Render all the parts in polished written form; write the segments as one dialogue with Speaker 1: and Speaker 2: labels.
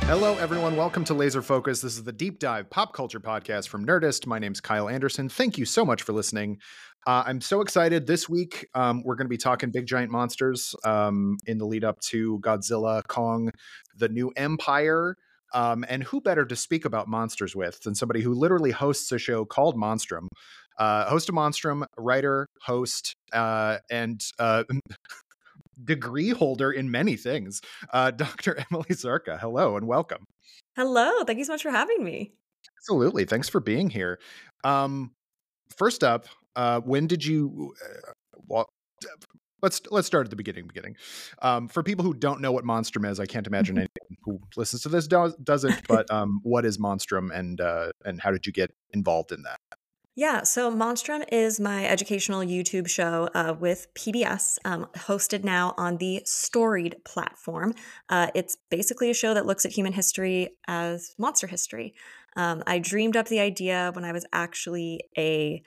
Speaker 1: Hello, everyone. Welcome to Laser Focus. This is the deep dive pop culture podcast from Nerdist. My name's Kyle Anderson. Thank you so much for listening. I'm so excited. This week, we're going to be talking big giant monsters in the lead up to Godzilla, Kong, the New Empire. And who better to speak about monsters with than somebody who literally hosts a show called Monstrum? Host of Monstrum, writer, host, and degree holder in many things, Dr. Emily Zarka. Hello and welcome.
Speaker 2: Hello. Thank you so much for having me.
Speaker 1: Absolutely. Thanks for being here. First up, when did you well, let's start at the beginning. For people who don't know what Monstrum is, I can't imagine anyone who listens to this doesn't, but what is Monstrum and how did you get involved in that?
Speaker 2: Yeah, so Monstrum is my educational YouTube show with PBS, hosted now on the Storied platform. It's basically a show that looks at human history as monster history. I dreamed up the idea when I was actually a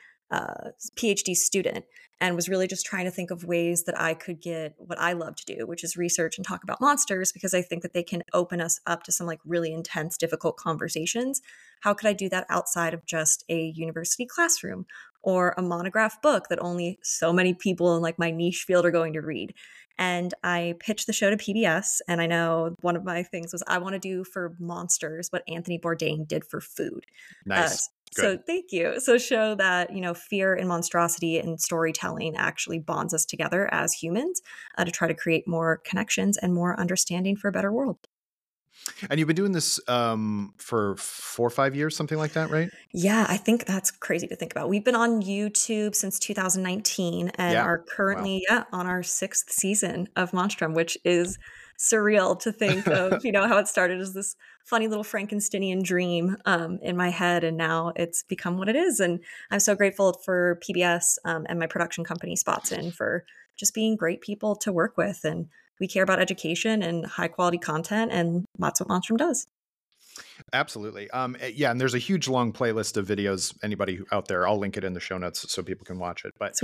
Speaker 2: PhD student and was really just trying to think of ways that I could get what I love to do, which is research and talk about monsters, because I think that they can open us up to some like really intense, difficult conversations. How could I do that outside of just a university classroom or a monograph book that only so many people in like my niche field are going to read? And I pitched the show to PBS, and I know one of my things was I want to do for monsters what Anthony Bourdain did for food.
Speaker 1: Nice.
Speaker 2: So thank you. So show that, fear and monstrosity and storytelling actually bonds us together as humans to try to create more connections and more understanding for a better world.
Speaker 1: And you've been doing this for 4 or 5 years, something like that, right?
Speaker 2: Yeah, I think that's crazy to think about. We've been on YouTube since 2019 and are currently on our 6th season of Monstrum, which is surreal to think of, how it started as this funny little Frankensteinian dream in my head, and now it's become what it is. And I'm so grateful for PBS and my production company Spotson for just being great people to work with. And we care about education and high quality content, and that's what Monstrum does.
Speaker 1: Absolutely. Yeah, and there's a huge long playlist of videos. Anybody out there, I'll link it in the show notes so people can watch it. But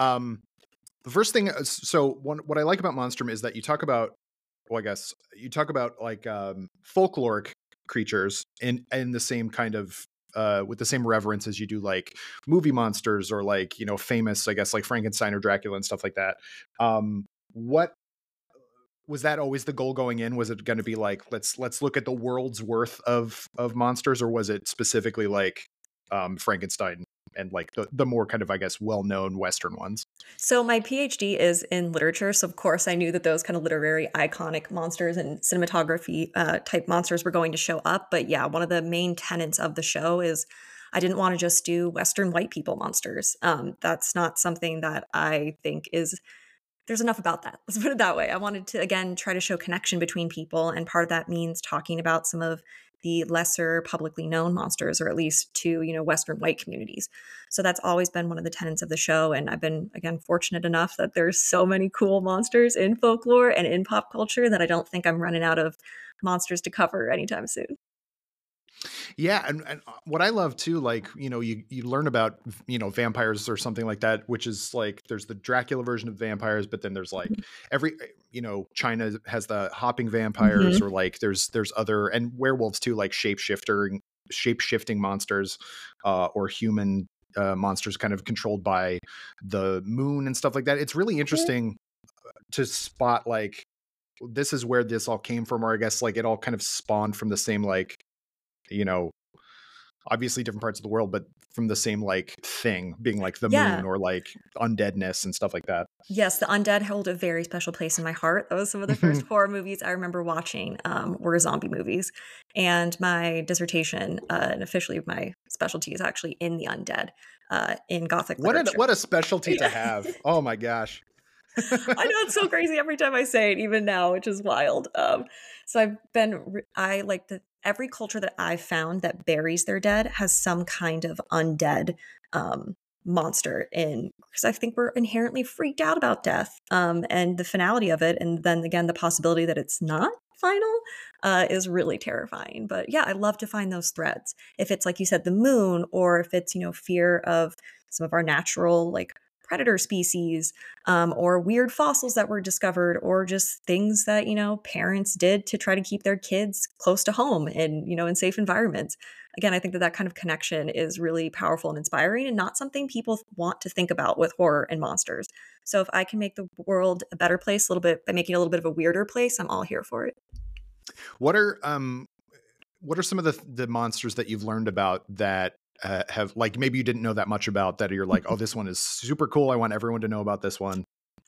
Speaker 1: the first thing, what I like about Monstrum is that you talk about, well, I guess you talk about like folkloric creatures in the same kind of with the same reverence as you do like movie monsters or like famous, I guess, like Frankenstein or Dracula and stuff like that. What was that always the goal going in? Was it going to be like let's look at the world's worth of monsters, or was it specifically like Frankenstein and like the more kind of, I guess, well-known Western ones?
Speaker 2: So my PhD is in literature, so of course I knew that those kind of literary iconic monsters and cinematography type monsters were going to show up. But yeah, one of the main tenets of the show is I didn't want to just do Western white people monsters. That's not something that I think is there's enough about that. Let's put it that way. I wanted to, again, try to show connection between people. And part of that means talking about some of the lesser publicly known monsters, or at least to, Western white communities. So that's always been one of the tenets of the show. And I've been, again, fortunate enough that there's so many cool monsters in folklore and in pop culture that I don't think I'm running out of monsters to cover anytime soon.
Speaker 1: Yeah, and what I love too, like you learn about vampires or something like that, which is like there's the Dracula version of vampires, but then there's like every China has the hopping vampires, or like there's other, and werewolves too, like shape-shifting monsters, or human monsters kind of controlled by the moon and stuff like that. It's really interesting to spot like this is where this all came from, or I guess like it all kind of spawned from the same like obviously different parts of the world, but from the same like thing, being like the moon or like undeadness and stuff like that.
Speaker 2: Yes, the undead hold a very special place in my heart. That was some of the first horror movies I remember watching were zombie movies. And my dissertation, and officially my specialty, is actually in the undead in Gothic literature.
Speaker 1: What a specialty to have. Oh my gosh.
Speaker 2: I know, it's so crazy every time I say it, even now, which is wild. So I like every culture that I've found that buries their dead has some kind of undead monster in, because I think we're inherently freaked out about death and the finality of it. And then again, the possibility that it's not final is really terrifying. But yeah, I love to find those threads. If it's like you said, the moon, or if it's, fear of some of our natural like predator species, or weird fossils that were discovered, or just things that, parents did to try to keep their kids close to home and, in safe environments. Again, I think that kind of connection is really powerful and inspiring, and not something people want to think about with horror and monsters. So if I can make the world a better place a little bit by making it a little bit of a weirder place, I'm all here for it.
Speaker 1: What are some of the monsters that you've learned about that have, like, maybe you didn't know that much about, that you're like, oh, this one is super cool, I want everyone to know about this one?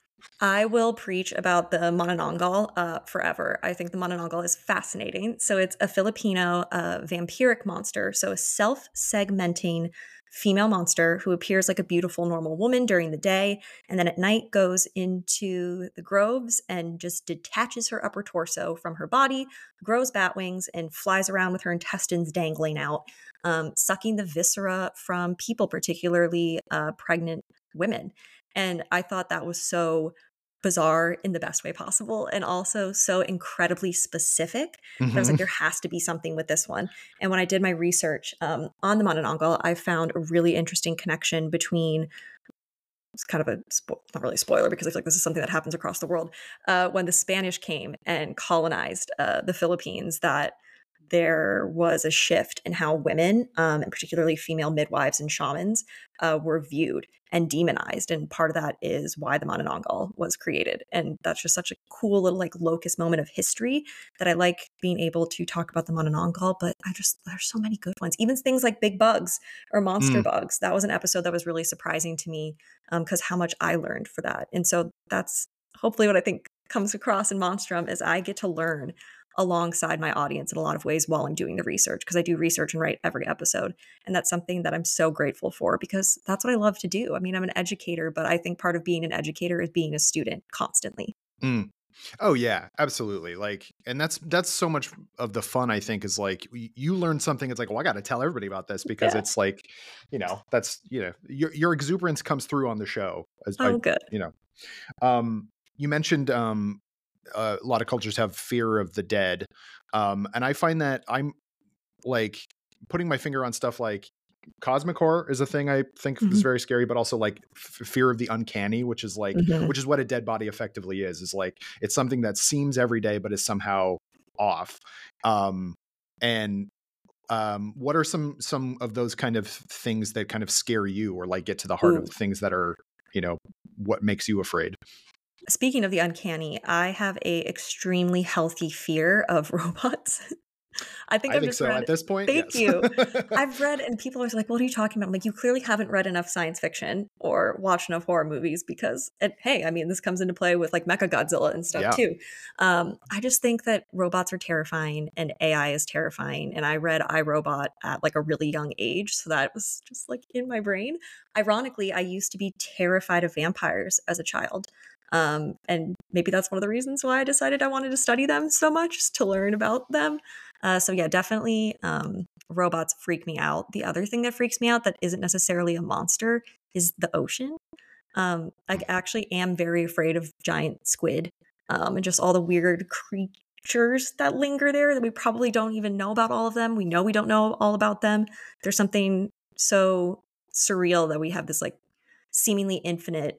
Speaker 2: I will preach about the Manananggal forever. I think the Manananggal is fascinating. So it's a Filipino vampiric monster. So a self-segmenting female monster who appears like a beautiful, normal woman during the day, and then at night goes into the groves and just detaches her upper torso from her body, grows bat wings, and flies around with her intestines dangling out, sucking the viscera from people, particularly pregnant women. And I thought that was so bizarre in the best way possible, and also so incredibly specific that I was like, there has to be something with this one. And when I did my research on the Manananggal, I found a really interesting connection between, it's kind of not really a spoiler because I feel like this is something that happens across the world, when the Spanish came and colonized the Philippines, that there was a shift in how women, and particularly female midwives and shamans, were viewed and demonized. And part of that is why the Manananggal was created. And that's just such a cool little like locus moment of history that I like being able to talk about the Manananggal. But there's so many good ones. Even things like big bugs or monster bugs. That was an episode that was really surprising to me, because how much I learned for that. And so that's hopefully what I think comes across in Monstrum, is I get to learn alongside my audience in a lot of ways while I'm doing the research, because I do research and write every episode. And that's something that I'm so grateful for, because that's what I love to do. I mean, I'm an educator, but I think part of being an educator is being a student constantly.
Speaker 1: Oh yeah, absolutely. Like, and that's so much of the fun, I think, is like you learn something. It's like, well, I got to tell everybody about this, because it's like, that's, your exuberance comes through on the show.
Speaker 2: Good.
Speaker 1: You mentioned, a lot of cultures have fear of the dead. And I find that I'm like putting my finger on stuff like cosmic horror is a thing I think is very scary, but also like fear of the uncanny, which is like, which is what a dead body effectively is like, it's something that seems every day, but is somehow off. And what are some of those kind of things that kind of scare you, or like get to the heart of things that are, what makes you afraid?
Speaker 2: Speaking of the uncanny, I have a extremely healthy fear of robots. I think so
Speaker 1: read, at this point.
Speaker 2: Thank you. I've read, and people are like, what are you talking about? I'm like, you clearly haven't read enough science fiction or watched enough horror movies, because, hey, I mean, this comes into play with like Mechagodzilla and stuff too. I just think that robots are terrifying and AI is terrifying. And I read iRobot at like a really young age. So that was just like in my brain. Ironically, I used to be terrified of vampires as a child. And maybe that's one of the reasons why I decided I wanted to study them so much, is to learn about them. So yeah, definitely robots freak me out. The other thing that freaks me out that isn't necessarily a monster is the ocean. I actually am very afraid of giant squid, and just all the weird creatures that linger there that we probably don't even know about all of them. We know we don't know all about them. There's something so surreal that we have this like seemingly infinite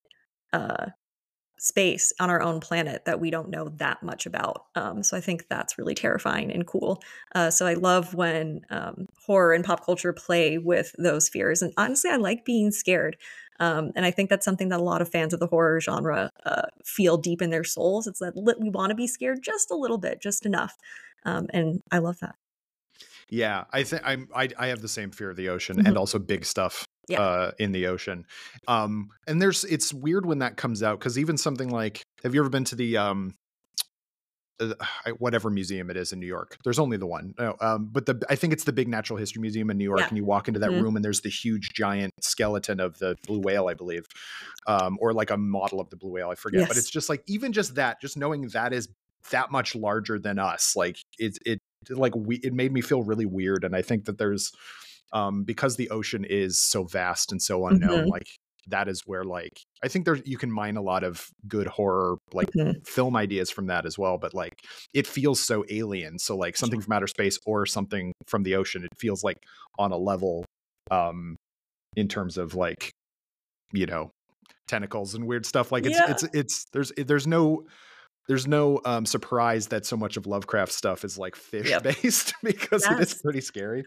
Speaker 2: space on our own planet that we don't know that much about. So I think that's really terrifying and cool. So I love when horror and pop culture play with those fears. And honestly, I like being scared. And I think that's something that a lot of fans of the horror genre feel deep in their souls. It's that we want to be scared just a little bit, just enough. And I love that.
Speaker 1: Yeah, I think I have the same fear of the ocean, and also big stuff in the ocean. And it's weird when that comes out, because even something like, have you ever been to the whatever museum it is in New York? There's only the one, but I think it's the big Natural History Museum in New York, and you walk into that room and there's the huge giant skeleton of the blue whale, I believe, or like a model of the blue whale, I forget. But it's just like, even just that, just knowing that is that much larger than us, like it made me feel really weird. And I think that there's because the ocean is so vast and so unknown, like that is where, like, I think you can mine a lot of good horror, like film ideas from that as well. But like, it feels so alien. So like something from outer space or something from the ocean, it feels like on a level in terms of like, tentacles and weird stuff. Like
Speaker 2: Yeah.
Speaker 1: there's no surprise that so much of Lovecraft stuff is like fish based because it is
Speaker 2: Yes.
Speaker 1: pretty scary.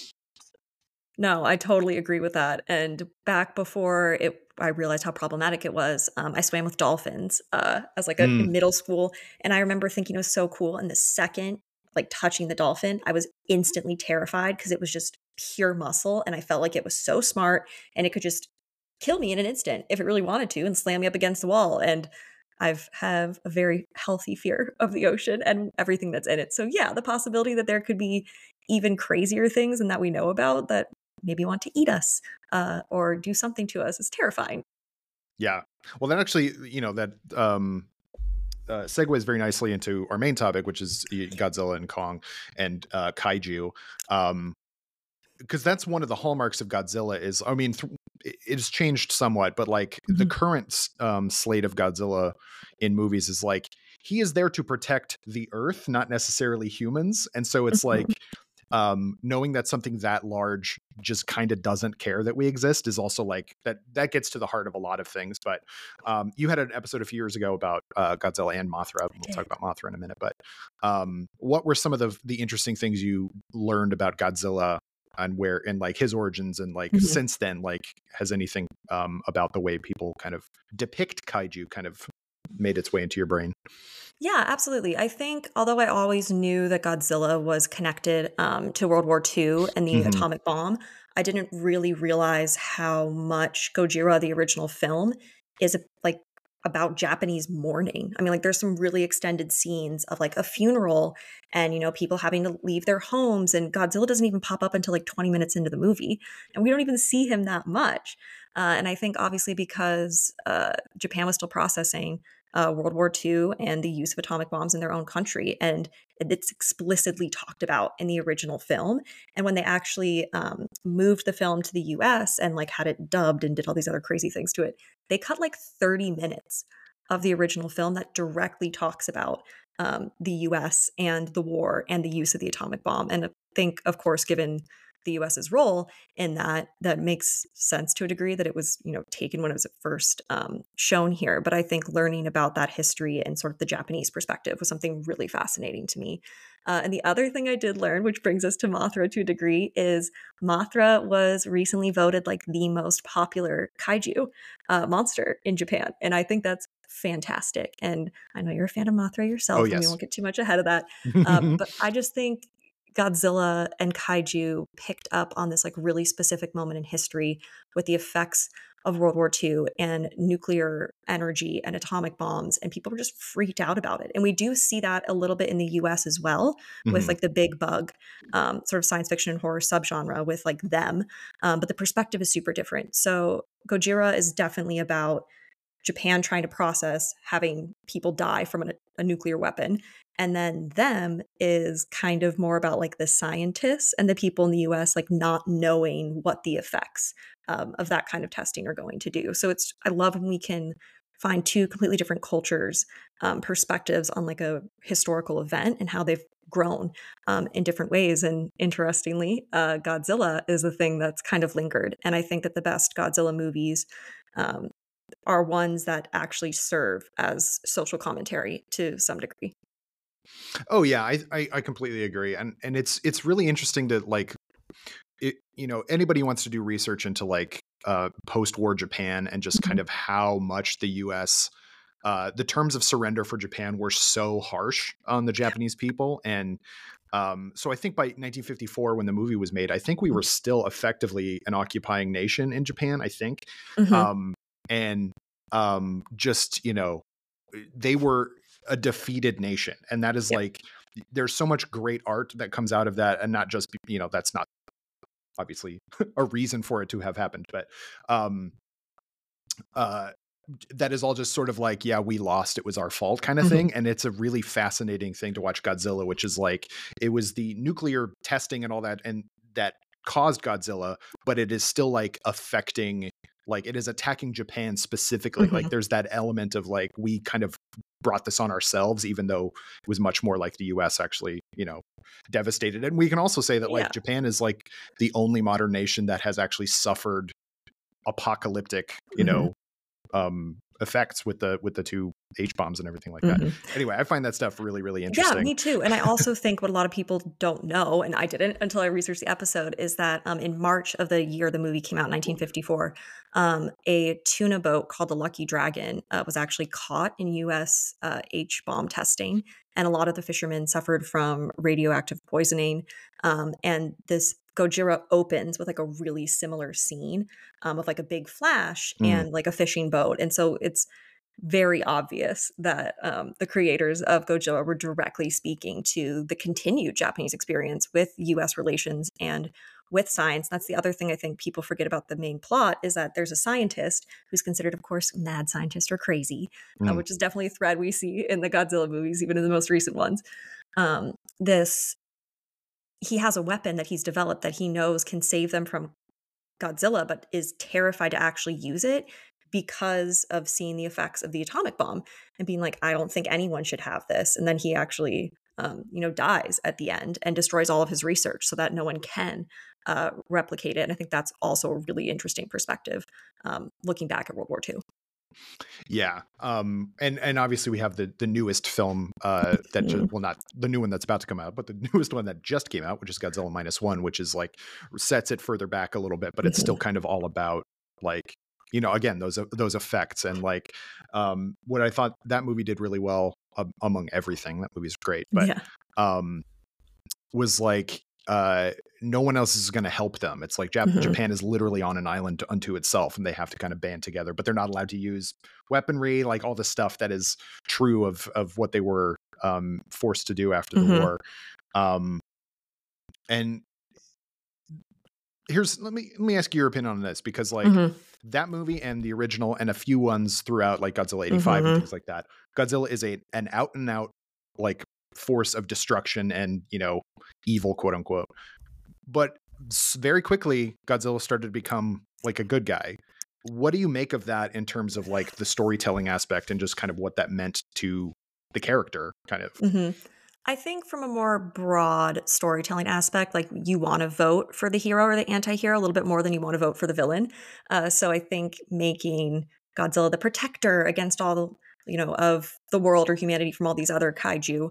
Speaker 2: No, I totally agree with that. And back before I realized how problematic it was, I swam with dolphins as like in middle school, and I remember thinking it was so cool. And the second, like touching the dolphin, I was instantly terrified because it was just pure muscle, and I felt like it was so smart, and it could just kill me in an instant if it really wanted to, and slam me up against the wall. And have a very healthy fear of the ocean and everything that's in it. So yeah, the possibility that there could be even crazier things than that we know about that maybe want to eat us or do something to us is terrifying.
Speaker 1: Yeah. Well, that actually, that segues very nicely into our main topic, which is Godzilla and Kong and kaiju. Because that's one of the hallmarks of Godzilla is, I mean, it's changed somewhat, but like the current slate of Godzilla in movies is like, he is there to protect the earth, not necessarily humans. And so it's like, knowing that something that large just kind of doesn't care that we exist is also like that gets to the heart of a lot of things. But you had an episode a few years ago about Godzilla and Mothra. We'll talk about Mothra in a minute, but what were some of the interesting things you learned about Godzilla and where, and like his origins, and like since then, like has anything about the way people kind of depict kaiju kind of made its way into your brain?
Speaker 2: Yeah, absolutely. I think although I always knew that Godzilla was connected to World War II and the atomic bomb, I didn't really realize how much Gojira, the original film, is like about Japanese mourning. I mean, like there's some really extended scenes of like a funeral and, people having to leave their homes, and Godzilla doesn't even pop up until like 20 minutes into the movie. And we don't even see him that much. And I think obviously because Japan was still processing World War II and the use of atomic bombs in their own country. And it's explicitly talked about in the original film. And when they actually moved the film to the US and like had it dubbed and did all these other crazy things to it, they cut like 30 minutes of the original film that directly talks about the US and the war and the use of the atomic bomb. And I think, of course, given the US's role in that makes sense to a degree that it was, taken when it was at first shown here. But I think learning about that history and sort of the Japanese perspective was something really fascinating to me. And the other thing I did learn, which brings us to Mothra to a degree, is Mothra was recently voted like the most popular kaiju monster in Japan. And I think that's fantastic. And I know you're a fan of Mothra yourself, and we won't get too much ahead of that. But I just think Godzilla and kaiju picked up on this like really specific moment in history with the effects of World War II and nuclear energy and atomic bombs, and people were just freaked out about it. And we do see that a little bit in the US as well with like the big bug sort of science fiction and horror subgenre with like them. But the perspective is super different. So Gojira is definitely about Japan trying to process having people die from a nuclear weapon. And then them is kind of more about like the scientists and the people in the US like not knowing what the effects of that kind of testing are going to do. So I love when we can find two completely different cultures, perspectives on like a historical event and how they've grown in different ways. And interestingly, Godzilla is the thing that's kind of lingered. And I think that the best Godzilla movies are ones that actually serve as social commentary to some degree.
Speaker 1: Oh yeah, I completely agree, and it's really interesting to like, anybody who wants to do research into like post-war Japan and just kind of how much the U.S. The terms of surrender for Japan were so harsh on the Japanese people, and so I think by 1954 when the movie was made, I think we were still effectively an occupying nation in Japan. I think, and just they were a defeated nation, and that is like there's so much great art that comes out of that, and not just that's not obviously a reason for it to have happened, but that is all just sort of like, yeah, we lost, it was our fault kind of thing. And it's a really fascinating thing to watch Godzilla, which is like it was the nuclear testing and all that, and that caused Godzilla, but it is still like affecting, like it is attacking Japan specifically. Like there's that element of like we kind of brought this on ourselves, even though it was much more like the US actually, devastated. And we can also say that like Japan is like the only modern nation that has actually suffered apocalyptic, effects with the two H bombs and everything like that.
Speaker 2: Mhm.
Speaker 1: Anyway, I find that stuff really, really
Speaker 2: Yeah,
Speaker 1: interesting.
Speaker 2: me too. And I also think what a lot of people don't know, and I didn't until I researched the episode, is that in March of the year the movie came out, 1954, a tuna boat called the Lucky Dragon was actually caught in U.S. H-bomb testing, and a lot of the fishermen suffered from radioactive poisoning. And this Gojira opens with like a really similar scene of like a big flash
Speaker 1: Mm.
Speaker 2: and like a fishing boat. And so it's very obvious that the creators of Godzilla were directly speaking to the continued Japanese experience with U.S. relations and with science. That's the other thing I think people forget about the main plot, is that there's a scientist who's considered, of course, mad scientist or crazy,
Speaker 1: Mm.
Speaker 2: which is definitely a thread we see in the Godzilla movies, even in the most recent ones. This he has a weapon that he's developed that he knows can save them from Godzilla, but is terrified to actually use it because of seeing the effects of the atomic bomb and being like, I don't think anyone should have this. And then he actually, dies at the end and destroys all of his research so that no one can replicate it. And I think that's also a really interesting perspective, looking back at World War II.
Speaker 1: Yeah. And obviously we have the newest film well, not the new one that's about to come out, but the newest one that just came out, which is Godzilla -1, which is like sets it further back a little bit, but it's still kind of all about like, again, those effects. And like what I thought that movie did really well, among everything, that movie's great, but
Speaker 2: Yeah.
Speaker 1: was like no one else is going to help them. It's like Japan is literally on an island unto itself, and they have to kind of band together, but they're not allowed to use weaponry, like all the stuff that is true of what they were forced to do after the war. And let me ask you your opinion on this, because like that movie and the original and a few ones throughout, like Godzilla 85 and things like that, Godzilla is an out and out like force of destruction and evil, quote unquote. But very quickly Godzilla started to become like a good guy. What do you make of that in terms of like the storytelling aspect and just kind of what that meant to the character, kind of?
Speaker 2: I think from a more broad storytelling aspect, like you want to vote for the hero or the anti-hero a little bit more than you want to vote for the villain. So I think making Godzilla the protector against all the, of the world or humanity from all these other kaiju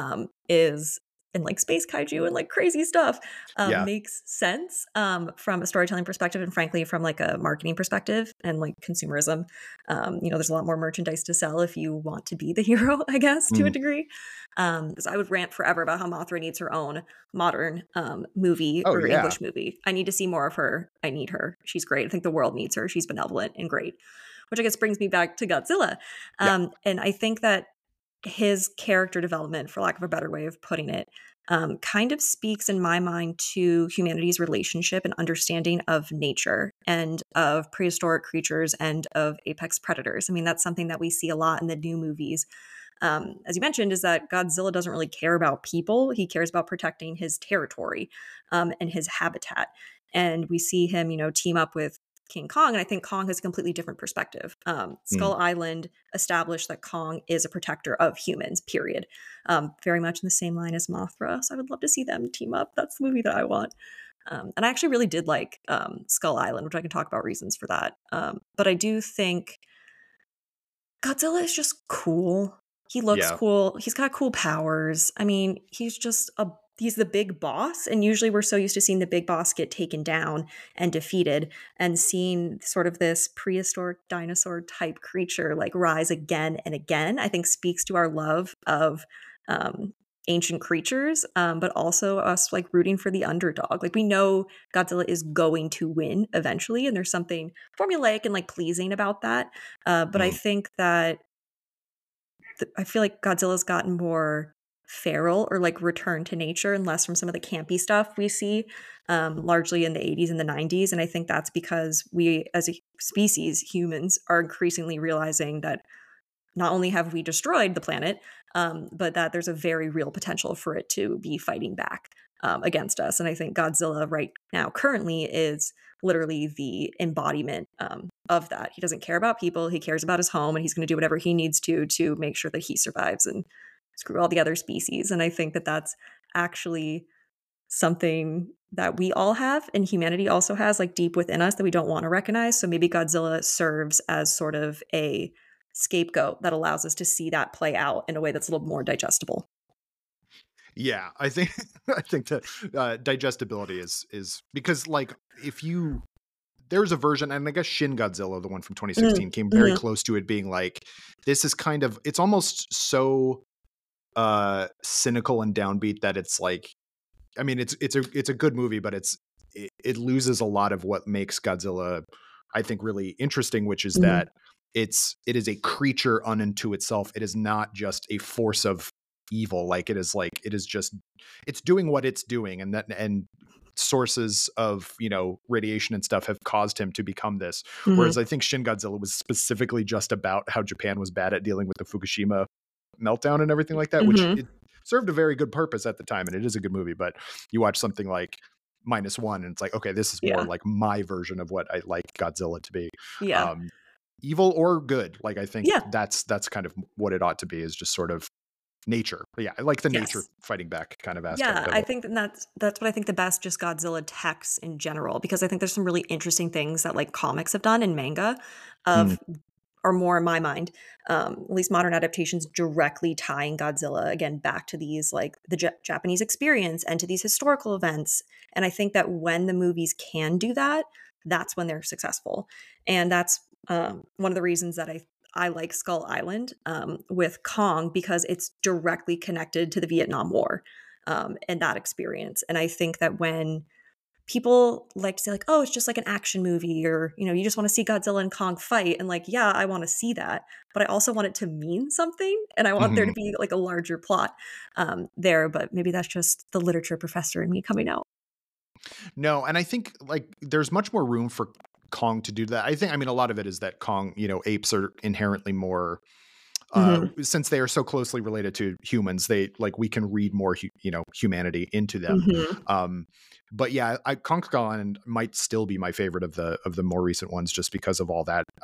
Speaker 2: is, and like space kaiju and like crazy stuff, makes sense from a storytelling perspective, and frankly from like a marketing perspective and like consumerism. There's a lot more merchandise to sell if you want to be the hero, I guess, to a degree. Because I would rant forever about how Mothra needs her own modern movie English movie. I need to see more of her. I need her. She's great. I think the world needs her. She's benevolent and great. Which I guess brings me back to Godzilla. And I think that his character development, for lack of a better way of putting it, kind of speaks in my mind to humanity's relationship and understanding of nature and of prehistoric creatures and of apex predators. I mean, that's something that we see a lot in the new movies. As you mentioned, is that Godzilla doesn't really care about people. He cares about protecting his territory and his habitat. And we see him, team up with King Kong, and I think Kong has a completely different perspective. Skull Island established that Kong is a protector of humans, period. Very much in the same line as Mothra, so I would love to see them team up. That's the movie that I want. And I actually really did like Skull Island, which I can talk about reasons for that. But I do think Godzilla is just cool. He looks cool. He's got cool powers. I mean, he's the big boss. And usually we're so used to seeing the big boss get taken down and defeated, and seeing sort of this prehistoric dinosaur type creature like rise again and again, I think speaks to our love of ancient creatures, but also us like rooting for the underdog. Like we know Godzilla is going to win eventually, and there's something formulaic and like pleasing about that. But I think that I feel like Godzilla's gotten more feral or like return to nature and less from some of the campy stuff we see largely in the 80s and the 90s. And I think that's because we as a species, humans, are increasingly realizing that not only have we destroyed the planet, but that there's a very real potential for it to be fighting back against us. And I think Godzilla right now currently is literally the embodiment of that. He doesn't care about people. He cares about his home, and he's going to do whatever he needs to make sure that he survives and screw all the other species. And I think that that's actually something that we all have and humanity also has like deep within us that we don't want to recognize. So maybe Godzilla serves as sort of a scapegoat that allows us to see that play out in a way that's a little more digestible.
Speaker 1: Yeah, I think I think that digestibility is because like if you there's a version, and I guess Shin Godzilla, the one from 2016, came very
Speaker 2: Mm-hmm.
Speaker 1: close to it being like, this is kind of, it's almost so cynical and downbeat that it's like, I mean, it's a good movie, but it loses a lot of what makes Godzilla, I think, really interesting, which is
Speaker 2: Mm-hmm.
Speaker 1: that it is a creature unto itself. It is not just a force of evil. Like it is just, it's doing what it's doing, and sources of radiation and stuff have caused him to become this.
Speaker 2: Mm-hmm.
Speaker 1: Whereas I think Shin Godzilla was specifically just about how Japan was bad at dealing with the Fukushima meltdown and everything like that, which
Speaker 2: Mm-hmm.
Speaker 1: it served a very good purpose at the time, and it is a good movie. But you watch something like -1 and it's like, okay, this is more
Speaker 2: Yeah.
Speaker 1: like my version of what I like Godzilla to be.
Speaker 2: Yeah.
Speaker 1: um Evil or good. Like I think
Speaker 2: Yeah.
Speaker 1: that's kind of what it ought to be, is just sort of nature. But yeah, I like the nature
Speaker 2: Yes.
Speaker 1: fighting back kind of aspect
Speaker 2: Yeah,
Speaker 1: of
Speaker 2: I
Speaker 1: it.
Speaker 2: think that's what I think the best just Godzilla texts in general, because I think there's some really interesting things that like comics have done and manga
Speaker 1: Mm,
Speaker 2: of or more in my mind, at least modern adaptations directly tying Godzilla again back to these like the Japanese experience and to these historical events. And I think that when the movies can do that, that's when they're successful. And that's one of the reasons that I like Skull Island with Kong, because it's directly connected to the Vietnam War and that experience. And I think that when people like to say like, oh, it's just like an action movie, or you just want to see Godzilla and Kong fight, and like, yeah, I want to see that, but I also want it to mean something, and I want there to
Speaker 1: mhm.
Speaker 2: be like a larger plot there. But maybe that's just the literature professor in me coming out.
Speaker 1: No, and I think like there's much more room for Kong to do that. I think, I mean, a lot of it is that Kong, apes are inherently more,
Speaker 2: Hmm.
Speaker 1: since they are so closely related to humans, they like, we can read more humanity into them.
Speaker 2: Hmm.
Speaker 1: um but yeah, Kong Skull Island might still be my favorite of the more recent ones, just because of all that.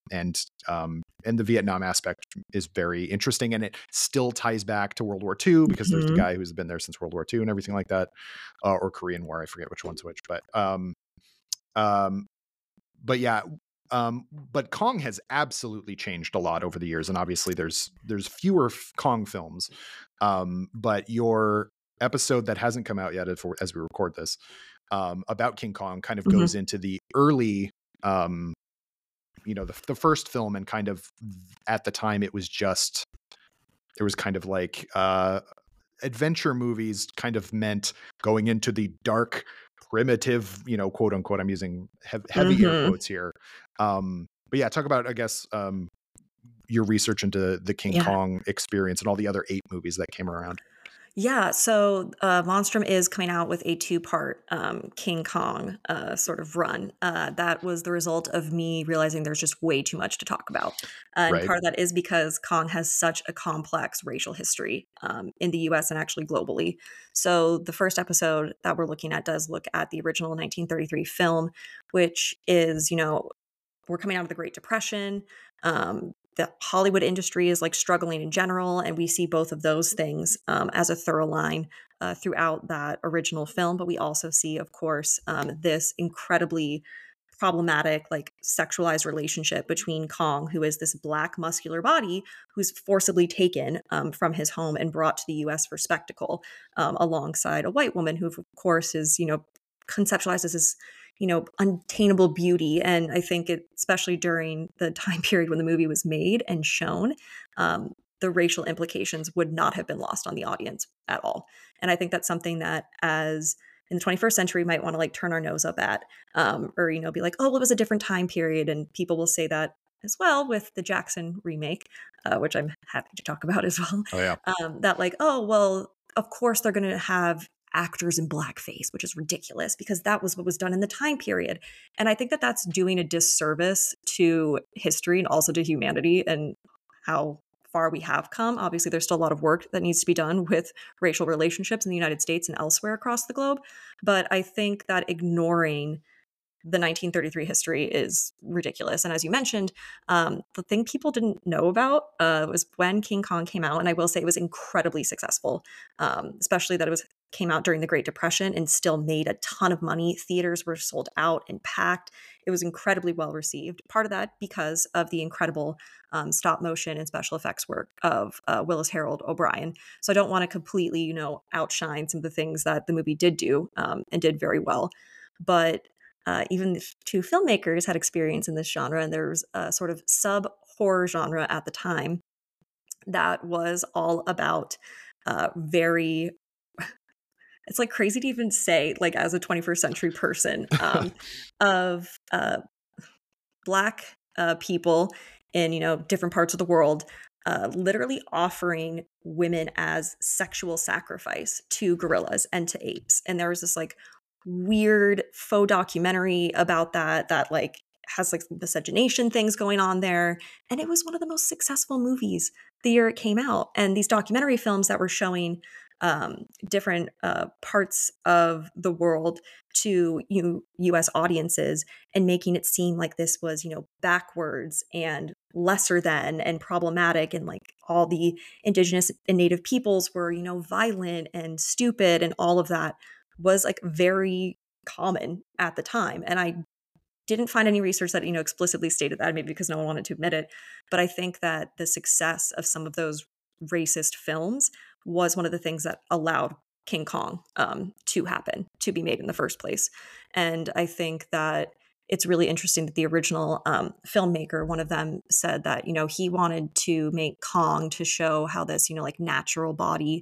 Speaker 1: And the Vietnam aspect is very interesting, and it still ties back to World War II, because there's the
Speaker 2: Hmm.
Speaker 1: guy who's been there since World War II and everything like that. Or Korean War, I forget which one's which. Um but yeah, but Kong has absolutely changed a lot over the years, and obviously there's fewer Kong films. But your episode that hasn't come out yet, as we record this, about King Kong, kind of
Speaker 2: Hmm.
Speaker 1: goes into the early, um, the first film, and kind of at the time it was just, there was kind of like adventure movies kind of meant going into the dark, primitive, quote unquote, I'm using heavy air
Speaker 2: Hmm.
Speaker 1: quotes here. But yeah, talk about, I guess, your research into the King
Speaker 2: Yeah.
Speaker 1: Kong experience and all the other 8 movies that came around.
Speaker 2: Yeah, so Monstrum is coming out with a two-part King Kong sort of run. That was the result of me realizing there's just way too much to talk about. And
Speaker 1: Right.
Speaker 2: part of that is because Kong has such a complex racial history in the US and actually globally. So the first episode that we're looking at does look at the original 1933 film, which is, we're coming out of the Great Depression. The Hollywood industry is like struggling in general, and we see both of those things as a thorough line throughout that original film. But we also see, of course, this incredibly problematic, like sexualized relationship between Kong, who is this black muscular body who's forcibly taken from his home and brought to the U.S. for spectacle, alongside a white woman who, of course, is conceptualized as this untainable beauty. And I think it, especially during the time period when the movie was made and shown, the racial implications would not have been lost on the audience at all. And I think that's something that, as in the 21st century, we might want to like turn our nose up at, or be like, oh, well, it was a different time period, and people will say that as well with the Jackson remake, which I'm happy to talk about as well.
Speaker 1: Oh yeah.
Speaker 2: That like, oh well, of course they're going to have actors in blackface, which is ridiculous because that was what was done in the time period. And I think that that's doing a disservice to history and also to humanity and how far we have come. Obviously, there's still a lot of work that needs to be done with racial relationships in the United States and elsewhere across the globe. But I think that ignoring the 1933 history is ridiculous. And as you mentioned, the thing people didn't know about was when King Kong came out, and I will say it was incredibly successful, especially that it came out during the Great Depression and still made a ton of money. Theaters were sold out and packed. It was incredibly well received. Part of that because of the incredible stop motion and special effects work of Willis Harold O'Brien. So I don't want to completely, outshine some of the things that the movie did do and did very well. But even the two filmmakers had experience in this genre, and there's a sort of sub-horror genre at the time that was all about very it's like crazy to even say, like as a 21st century person, of Black people in different parts of the world, literally offering women as sexual sacrifice to gorillas and to apes. And there was this like weird faux documentary about that like has like miscegenation things going on there. And it was one of the most successful movies the year it came out. And these documentary films that were showing different parts of the world to U.S. audiences and making it seem like this was, backwards and lesser than and problematic, and like all the indigenous and native peoples were, violent and stupid, and all of that was like very common at the time. And I didn't find any research that, explicitly stated that, maybe because no one wanted to admit it. But I think that the success of some of those racist films was one of the things that allowed King Kong to happen, to be made in the first place. And I think that it's really interesting that the original filmmaker, one of them said that, he wanted to make Kong to show how this, like natural body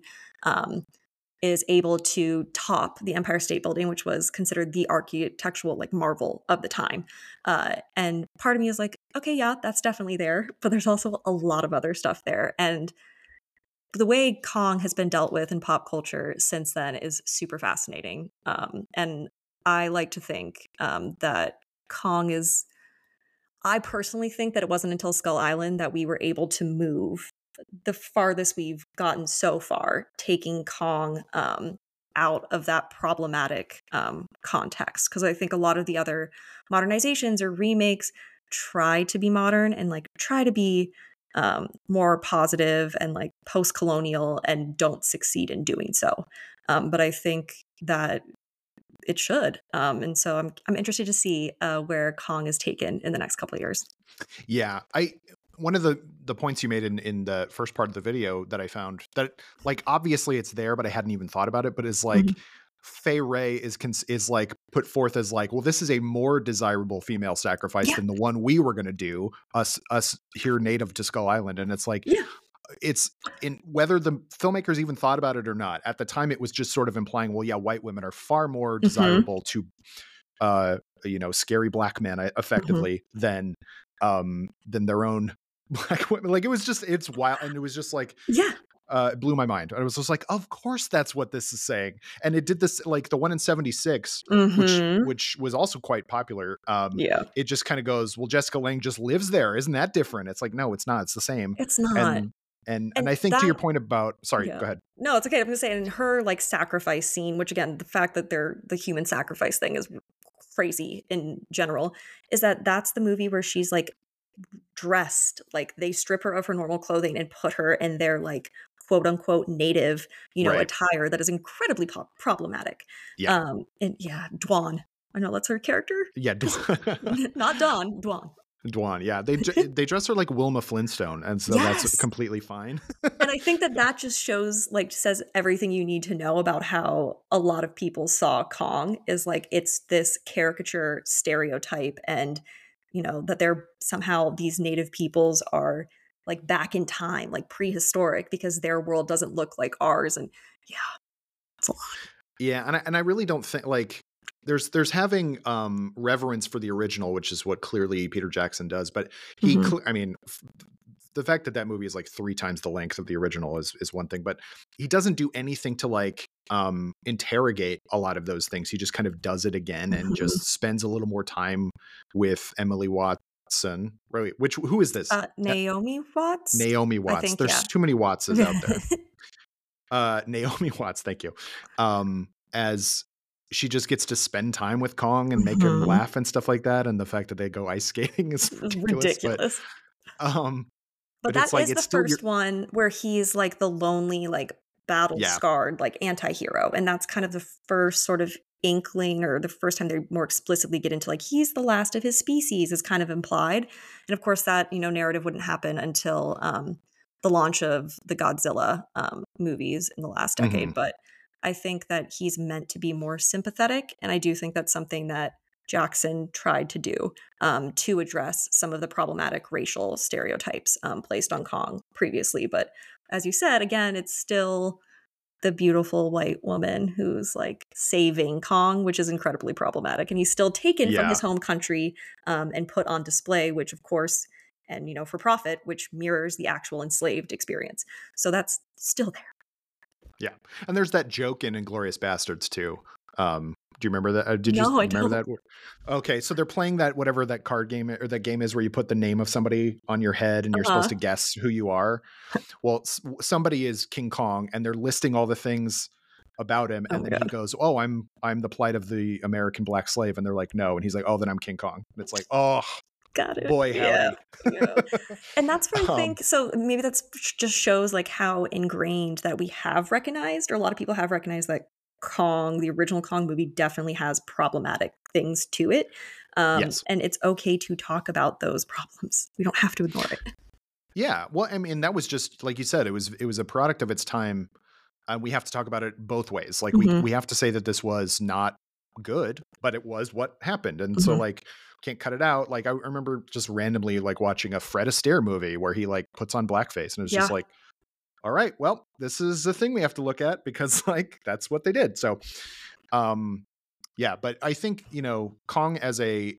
Speaker 2: is able to top the Empire State Building, which was considered the architectural like marvel of the time. And part of me is like, okay, yeah, that's definitely there, but there's also a lot of other stuff there. And the way Kong has been dealt with in pop culture since then is super fascinating. And I like to think that Kong is, I personally think that it wasn't until Skull Island that we were able to move the farthest we've gotten so far, taking Kong out of that problematic context. Because I think a lot of the other modernizations or remakes try to be modern and like try to be more positive and like post-colonial and don't succeed in doing so. But I think that it should. And so I'm interested to see where Kong is taken in the next couple of years.
Speaker 1: Yeah, one of the points you made in the first part of the video that I found that like obviously it's there, but I hadn't even thought about it, but is like Fay Wray is like put forth as like, well, this is a more desirable female sacrifice than the one we were going to do, us here native to Skull Island. And it's like, it's in whether the filmmakers even thought about it or not. At the time, it was just sort of implying, well, yeah, white women are far more desirable to, scary Black men effectively than their own Black women. Like it's wild. And it was just like, it blew my mind. I was just like, of course that's what this is saying. And it did this, like the one in 76, which was also quite popular. It just kind of goes, well, Jessica Lange just lives there. Isn't that different? It's like, no, it's not. It's the same.
Speaker 2: It's not.
Speaker 1: And I think to your point about, sorry, go ahead.
Speaker 2: No, it's okay. I'm going to say in her like sacrifice scene, which again, the fact that the human sacrifice thing is crazy in general, is that's the movie where she's like dressed, like they strip her of her normal clothing and put her in their like quote unquote native, attire that is incredibly problematic. And Dwan. I know that's her character.
Speaker 1: Yeah,
Speaker 2: not Dawn, Dwan.
Speaker 1: Dwan, yeah. They dress her like Wilma Flintstone, and so that's completely fine.
Speaker 2: And I think that just shows, like, says everything you need to know about how a lot of people saw Kong, is like it's this caricature stereotype, and that they're somehow these native peoples are like back in time, like prehistoric, because their world doesn't look like ours. And it's a lot.
Speaker 1: Yeah, and I really don't think like there's having reverence for the original, which is what clearly Peter Jackson does. But he, I mean, the fact that movie is like 3 times the length of the original is one thing, but he doesn't do anything to like interrogate a lot of those things. He just kind of does it again and just spends a little more time with Emily Watson. Right? Who is this?
Speaker 2: Naomi Watts.
Speaker 1: Naomi Watts.
Speaker 2: Think,
Speaker 1: there's too many Wattses out there. Naomi Watts. Thank you. As she just gets to spend time with Kong and make him
Speaker 2: Mhm.
Speaker 1: laugh and stuff like that. And the fact that they go ice skating is ridiculous.
Speaker 2: Ridiculous.
Speaker 1: Um,
Speaker 2: But
Speaker 1: but it's
Speaker 2: that
Speaker 1: like
Speaker 2: is
Speaker 1: it's
Speaker 2: the
Speaker 1: still your
Speaker 2: first one where he's like the lonely, like battle
Speaker 1: yeah.
Speaker 2: scarred, like anti-hero. And that's kind of the first sort of inkling, or the first time they more explicitly get into like he's the last of his species is kind of implied. And of course that, narrative wouldn't happen until the launch of the Godzilla movies in the last decade.
Speaker 1: Mhm.
Speaker 2: But I think that he's meant to be more sympathetic. And I do think that's something that Jackson tried to do to address some of the problematic racial stereotypes placed on Kong previously. But as you said, again, it's still the beautiful white woman who's like saving Kong, which is incredibly problematic. And he's still taken from
Speaker 1: Yeah.
Speaker 2: his home country and put on display, which of course, and for profit, which mirrors the actual enslaved experience. So that's still there.
Speaker 1: Yeah. And there's that joke in Inglorious Bastards too. Do you remember that? Did you
Speaker 2: No, I
Speaker 1: remember
Speaker 2: don't.
Speaker 1: that? Okay, so they're playing that whatever that card game or that game is where you put the name of somebody on your head and you're supposed to
Speaker 2: Uh-huh.
Speaker 1: guess who you are. Well, somebody is King Kong, and they're listing all the things about him,
Speaker 2: Oh
Speaker 1: and
Speaker 2: my
Speaker 1: then he
Speaker 2: god.
Speaker 1: goes, "Oh, I'm the plight of the American black slave," and they're like, "No," and he's like, "Oh, then I'm King Kong." And it's like, "Oh,
Speaker 2: Got it.
Speaker 1: boy,
Speaker 2: Yeah.
Speaker 1: howdy."
Speaker 2: Yeah. And that's where I
Speaker 1: um,
Speaker 2: think, so maybe that's just shows like how ingrained that we have recognized, or a lot of people have recognized that Kong, the original Kong movie, definitely has problematic things to it.
Speaker 1: yes,
Speaker 2: And it's okay to talk about those problems. We don't have to ignore it.
Speaker 1: yeah. Well, I mean, that was just like you said. It was a product of its time. We have to talk about it both ways. Like
Speaker 2: Hmm.
Speaker 1: we have to say that this was not good, but it was what happened, and so
Speaker 2: Hmm.
Speaker 1: like can't cut it out. Like I remember just randomly like watching a Fred Astaire movie where he like puts on blackface, and it was just
Speaker 2: Yeah.
Speaker 1: like, all right, well, this is the thing we have to look at because like that's what they did. So, um, yeah, but I think Kong as a,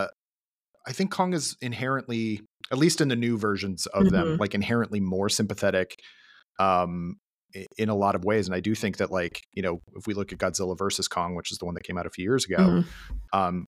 Speaker 1: I think Kong is inherently, at least in the new versions of them,
Speaker 2: Hmm.
Speaker 1: like inherently more sympathetic, um, in a lot of ways. And I do think that like if we look at Godzilla versus Kong, which is the one that came out a few years ago,
Speaker 2: Hmm.
Speaker 1: um,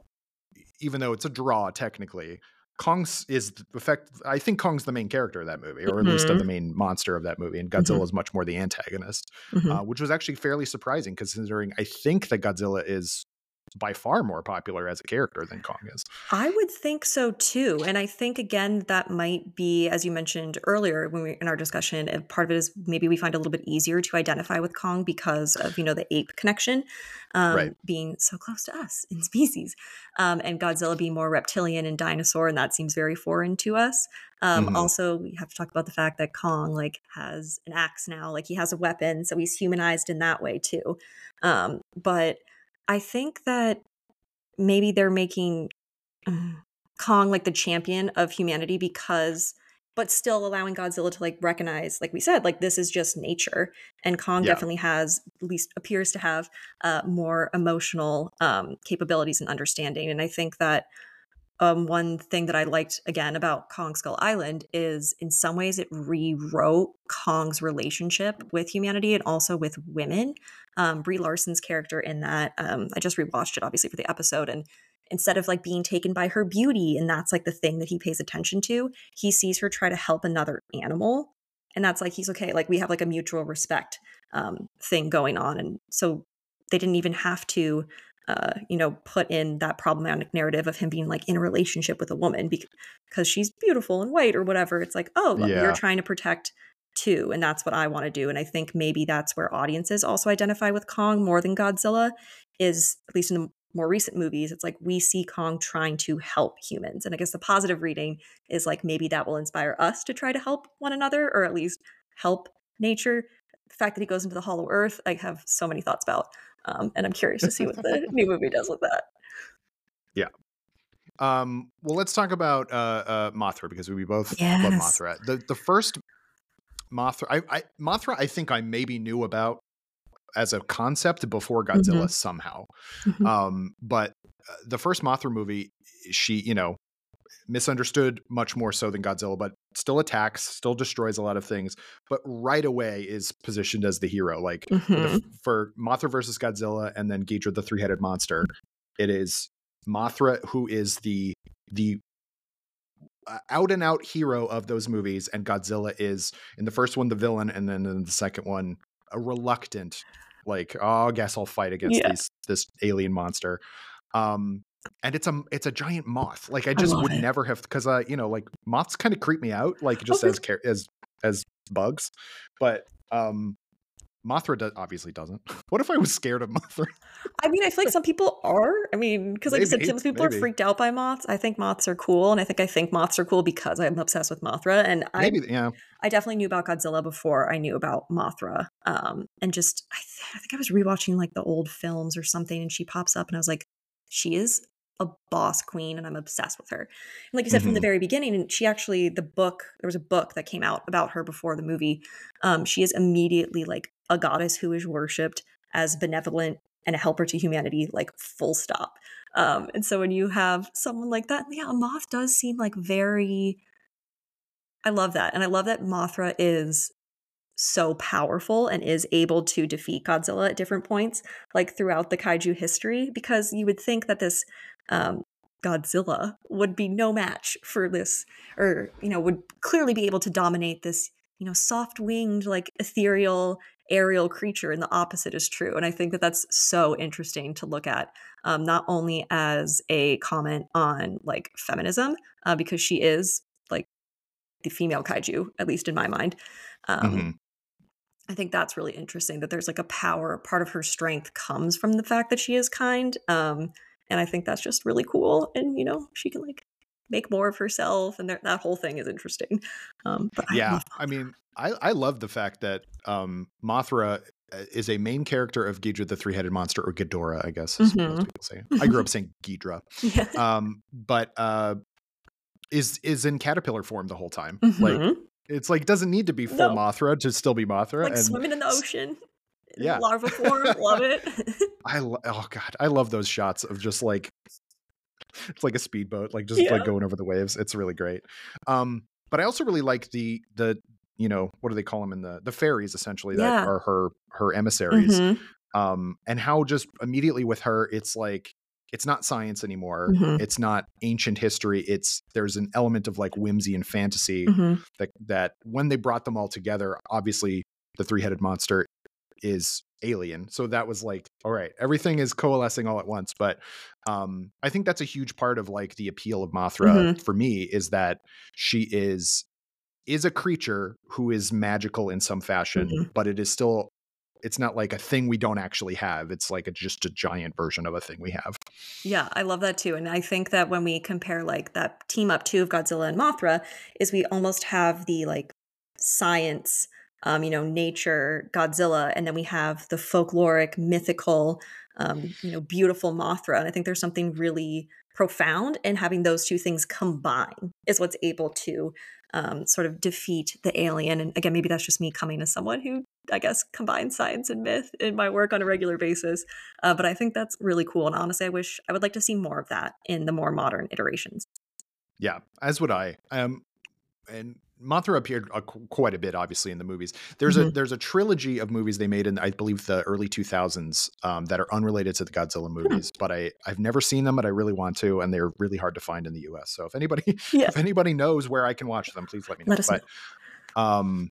Speaker 1: even though it's a draw technically, Kong's is the effect. I think Kong's the main character of that movie, or at least of the
Speaker 2: Hmm.
Speaker 1: main monster of that movie, and
Speaker 2: Hmm.
Speaker 1: Godzilla is much more the antagonist,
Speaker 2: Hmm.
Speaker 1: which was actually fairly surprising considering I think that Godzilla is by far more popular as a character than Kong is.
Speaker 2: I would think so too. And I think again that might be, as you mentioned earlier when we in our discussion, part of it is maybe we find it a little bit easier to identify with Kong because of, the ape connection,
Speaker 1: Right.
Speaker 2: being so close to us in species. And Godzilla being more reptilian and dinosaur, and that seems very foreign to us.
Speaker 1: Hmm.
Speaker 2: Also, we have to talk about the fact that Kong like has an axe now, like he has a weapon, so he's humanized in that way too. But I think that maybe they're making Kong like the champion of humanity because, but still allowing Godzilla to like recognize, like we said, like this is just nature. And Kong
Speaker 1: Yeah.
Speaker 2: definitely has, at least appears to have, more emotional capabilities and understanding. And I think that one thing that I liked again about Kong Skull Island is in some ways it rewrote Kong's relationship with humanity and also with women. Brie Larson's character in that, I just rewatched it obviously for the episode, and instead of like being taken by her beauty, and that's like the thing that he pays attention to, he sees her try to help another animal, and that's like he's okay. Like we have like a mutual respect thing going on, and so they didn't even have to put in that problematic narrative of him being like in a relationship with a woman because she's beautiful and white or whatever. It's like, oh, you're
Speaker 1: Yeah.
Speaker 2: trying to protect too, and that's what I want to do. And I think maybe that's where audiences also identify with Kong more than Godzilla, is at least in the more recent movies, it's like we see Kong trying to help humans. And I guess the positive reading is like maybe that will inspire us to try to help one another or at least help nature. The fact that he goes into the Hollow Earth, I have so many thoughts about. And I'm curious to see what the new movie does with that.
Speaker 1: Yeah. Well, let's talk about Mothra because we both love
Speaker 2: Yes.
Speaker 1: Mothra. The first Mothra, Mothra, I think I maybe knew about as a concept before Godzilla
Speaker 2: Mhm,
Speaker 1: somehow.
Speaker 2: mhm,
Speaker 1: But the first Mothra movie, she, misunderstood much more so than Godzilla, but still attacks, still destroys a lot of things, but right away is positioned as the hero. Like
Speaker 2: mhm,
Speaker 1: for Mothra versus Godzilla and then Ghidorah the three-headed monster, it is Mothra who is the out and out hero of those movies, and Godzilla is in the first one the villain, and then in the second one a reluctant like, oh, I guess I'll fight against
Speaker 2: Yeah.
Speaker 1: this alien monster. And it's a giant moth. Like I
Speaker 2: I
Speaker 1: just
Speaker 2: love
Speaker 1: would
Speaker 2: it.
Speaker 1: never have, because you know, like moths kind of creep me out, like
Speaker 2: Oh,
Speaker 1: just
Speaker 2: really?
Speaker 1: as bugs. But Mothra obviously doesn't. What if I was scared of Mothra?
Speaker 2: I mean, I feel like some people are. I mean, because like you said, some people are
Speaker 1: Maybe,
Speaker 2: freaked out by moths. I think moths are cool, and I think moths are cool because I'm obsessed with Mothra, and
Speaker 1: maybe, yeah.
Speaker 2: I definitely knew about Godzilla before I knew about Mothra. And just I think I was rewatching like the old films or something, and she pops up, and I was like, she is a boss queen, and I'm obsessed with her. And like you said from the
Speaker 1: Hmm.
Speaker 2: very beginning, and she actually there was a book that came out about her before the movie. She is immediately like a goddess who is worshipped as benevolent and a helper to humanity, like full stop. And so when you have someone like that, yeah, a moth does seem like very. I love that. And I love that Mothra is so powerful and is able to defeat Godzilla at different points, like throughout the kaiju history, because you would think that this um, Godzilla would be no match for this, or, would clearly be able to dominate this, soft winged, like ethereal, aerial creature. And the opposite is true. And I think that that's so interesting to look at, not only as a comment on like feminism, because she is like the female kaiju, at least in my mind. Um,
Speaker 1: Hmm.
Speaker 2: I think that's really interesting that there's like a part of her strength comes from the fact that she is kind. And I think that's just really cool. And, she can like make more of herself, and that whole thing is interesting. But I
Speaker 1: Yeah,
Speaker 2: love
Speaker 1: I mean, I love the fact that Mothra is a main character of Ghidra the Three-Headed Monster, or Ghidorah, I guess, as most
Speaker 2: Mhm.
Speaker 1: people say. I grew up saying Ghidra.
Speaker 2: Yeah.
Speaker 1: But is in caterpillar form the whole time. Like
Speaker 2: Mhm.
Speaker 1: it's like doesn't need to be full
Speaker 2: No,
Speaker 1: Mothra to still be Mothra.
Speaker 2: like
Speaker 1: And
Speaker 2: swimming in the ocean in
Speaker 1: yeah,
Speaker 2: larva form. Love it.
Speaker 1: oh god, I love those shots of just like it's like a speedboat, like just like
Speaker 2: Yeah.
Speaker 1: going over the waves. It's really great. But I also really like the you know, what do they call them in the fairies essentially that
Speaker 2: Yeah.
Speaker 1: are her emissaries.
Speaker 2: Mhm.
Speaker 1: And how just immediately with her, it's like it's not science anymore.
Speaker 2: Mhm.
Speaker 1: It's not ancient history. There's an element of like whimsy and fantasy
Speaker 2: Mhm.
Speaker 1: that when they brought them all together, obviously the three-headed monster is alien. So that was like, all right, everything is coalescing all at once. But I think that's a huge part of like the appeal of Mothra
Speaker 2: Mhm.
Speaker 1: for me, is that she is a creature who is magical in some fashion,
Speaker 2: Mhm.
Speaker 1: but it's not like a thing we don't actually have. It's like just a giant version of a thing we have.
Speaker 2: Yeah, I love that too. And I think that when we compare like that team up two of Godzilla and Mothra, is we almost have the like science, nature Godzilla, and then we have the folkloric, mythical, beautiful Mothra. And I think there's something really profound in having those two things combine is what's able to sort of defeat the alien. And again, maybe that's just me coming as someone who I guess combines science and myth in my work on a regular basis. But I think that's really cool. And honestly, I would like to see more of that in the more modern iterations.
Speaker 1: Yeah, as would I. And Mothra appeared quite a bit, obviously, in the movies.
Speaker 2: Mhm.
Speaker 1: There's a trilogy of movies they made in, I believe, the early 2000s that are unrelated to the Godzilla
Speaker 2: Hmm.
Speaker 1: movies. But I've never seen them, but I really want to, and they're really hard to find in the U.S. So if anybody
Speaker 2: Yeah,
Speaker 1: if anybody knows where I can watch them, please let me know.
Speaker 2: let us know.
Speaker 1: But um,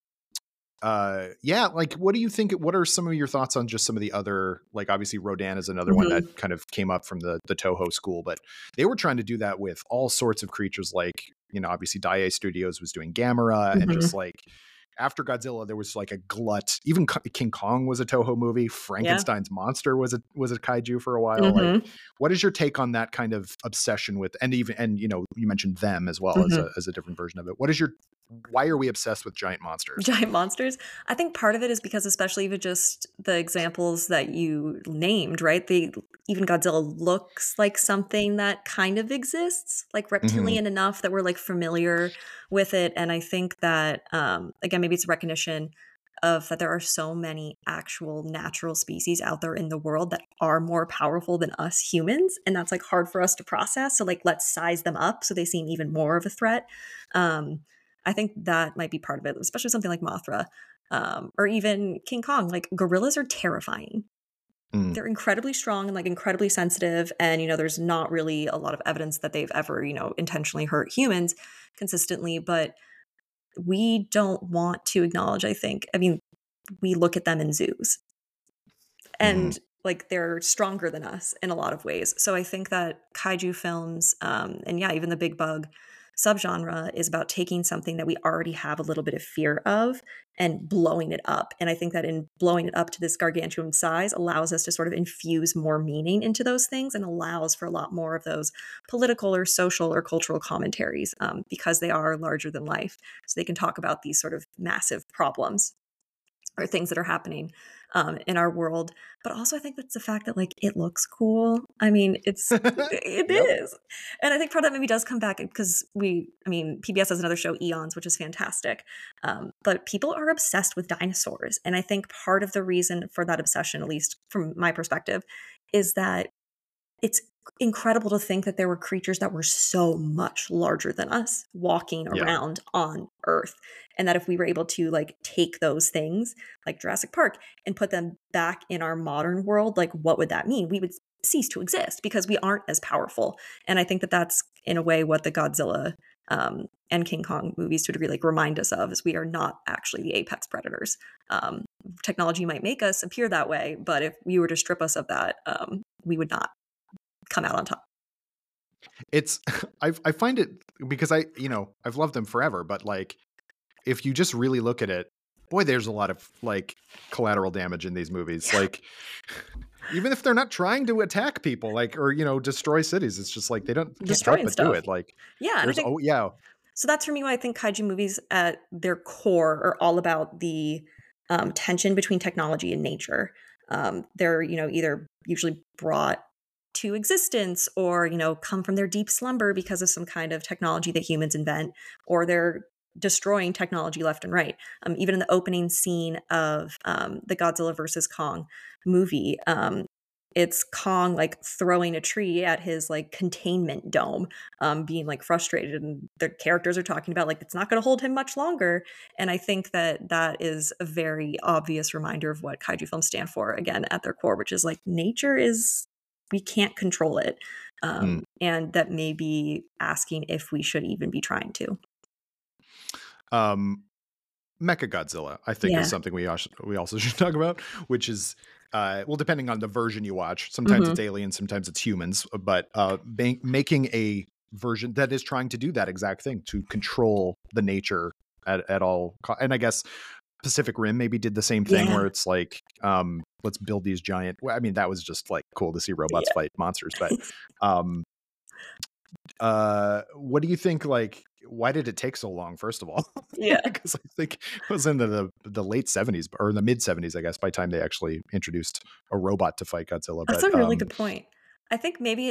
Speaker 1: yeah, like what do you think? What are some of your thoughts on just some of the other, like obviously Rodan is another one that
Speaker 2: Mhm.
Speaker 1: kind of came up from the Toho school, but they were trying to do that with all sorts of creatures, like, you know, obviously Daiei Studios was doing Gamera, and just
Speaker 2: Mhm.
Speaker 1: like after Godzilla there was like a glut. Even King Kong was a Toho movie.
Speaker 2: Yeah.
Speaker 1: Frankenstein's monster was a kaiju for a while. Like,
Speaker 2: Mhm.
Speaker 1: what is your take on that kind of obsession with, and even, and you know, you mentioned them as well
Speaker 2: Mhm.
Speaker 1: as a different version of it. What is your, why are we obsessed with giant monsters?
Speaker 2: Giant monsters. I think part of it is because especially even just the examples that you named, right? Even Godzilla looks like something that kind of exists, like
Speaker 1: Hmm.
Speaker 2: reptilian enough that we're like familiar with it. And I think that again, maybe it's recognition of that there are so many actual natural species out there in the world that are more powerful than us humans. And that's like hard for us to process. So like let's size them up so they seem even more of a threat. Um, I think that might be part of it, especially something like Mothra, or even King Kong. Like gorillas are terrifying.
Speaker 1: Mm.
Speaker 2: They're incredibly strong and like incredibly sensitive, and there's not really a lot of evidence that they've ever intentionally hurt humans consistently. But we don't want to acknowledge. I think. I mean, we look at them in zoos.
Speaker 1: Hmm.
Speaker 2: and like they're stronger than us in a lot of ways. So I think that kaiju films, and yeah, even the big bug subgenre is about taking something that we already have a little bit of fear of and blowing it up. And I think that in blowing it up to this gargantuan size allows us to sort of infuse more meaning into those things and allows for a lot more of those political or social or cultural commentaries, because they are larger than life. So they can talk about these sort of massive problems or things that are happening in our world. But also, I think that's the fact that like it looks cool. I mean, it
Speaker 1: Yep.
Speaker 2: is, and I think part of that maybe does come back because I mean, PBS has another show, Eons, which is fantastic. But people are obsessed with dinosaurs, and I think part of the reason for that obsession, at least from my perspective, is that it's incredible to think that there were creatures that were so much larger than us walking
Speaker 1: Yeah.
Speaker 2: around on Earth. And that if we were able to like take those things like Jurassic Park and put them back in our modern world, like what would that mean? We would cease to exist because we aren't as powerful. And I think that that's in a way what the Godzilla and King Kong movies to a degree like remind us of is we are not actually the apex predators. Um, Technology might make us appear that way, but if we were to strip us of that, we would not come out on top.
Speaker 1: It's I find it because I've loved them forever, but like if you just really look at it, boy, there's a lot of like collateral damage in these movies. Like even if they're not trying to attack people, like or destroy cities, it's just like they can't help
Speaker 2: Destroying
Speaker 1: but do
Speaker 2: stuff.
Speaker 1: it. Like
Speaker 2: Yeah, and I
Speaker 1: there's
Speaker 2: think
Speaker 1: yeah.
Speaker 2: so that's for me why I think kaiju movies at their core are all about the tension between technology and nature. They're, either usually brought to existence or, come from their deep slumber because of some kind of technology that humans invent, or they're destroying technology left and right. Even in the opening scene of the Godzilla versus Kong movie, it's Kong like throwing a tree at his like containment dome, being like frustrated, and the characters are talking about like it's not going to hold him much longer. And I think that that is a very obvious reminder of what kaiju films stand for. Again, at their core, which is like nature is we can't control it,
Speaker 1: Mm.
Speaker 2: and that may be asking if we should even be trying to.
Speaker 1: Um, Mecha Godzilla, I think, is
Speaker 2: Yeah.
Speaker 1: something we also should talk about, which is well, depending on the version you watch. Sometimes
Speaker 2: Hmm.
Speaker 1: it's aliens, sometimes it's humans, but making a version that is trying to do that exact thing to control the nature at all. And I guess Pacific Rim maybe did the same thing
Speaker 2: Yeah.
Speaker 1: where it's like, let's build these giant. Well, I mean, that was just like cool to see robots
Speaker 2: Yeah.
Speaker 1: fight monsters, but um, what do you think? Like, why did it take so long? First of all,
Speaker 2: Yeah.
Speaker 1: because I think it was in the late '70s or the mid '70s, I guess, by the time they actually introduced a robot to fight Godzilla.
Speaker 2: That's
Speaker 1: But
Speaker 2: a really good point. I think maybe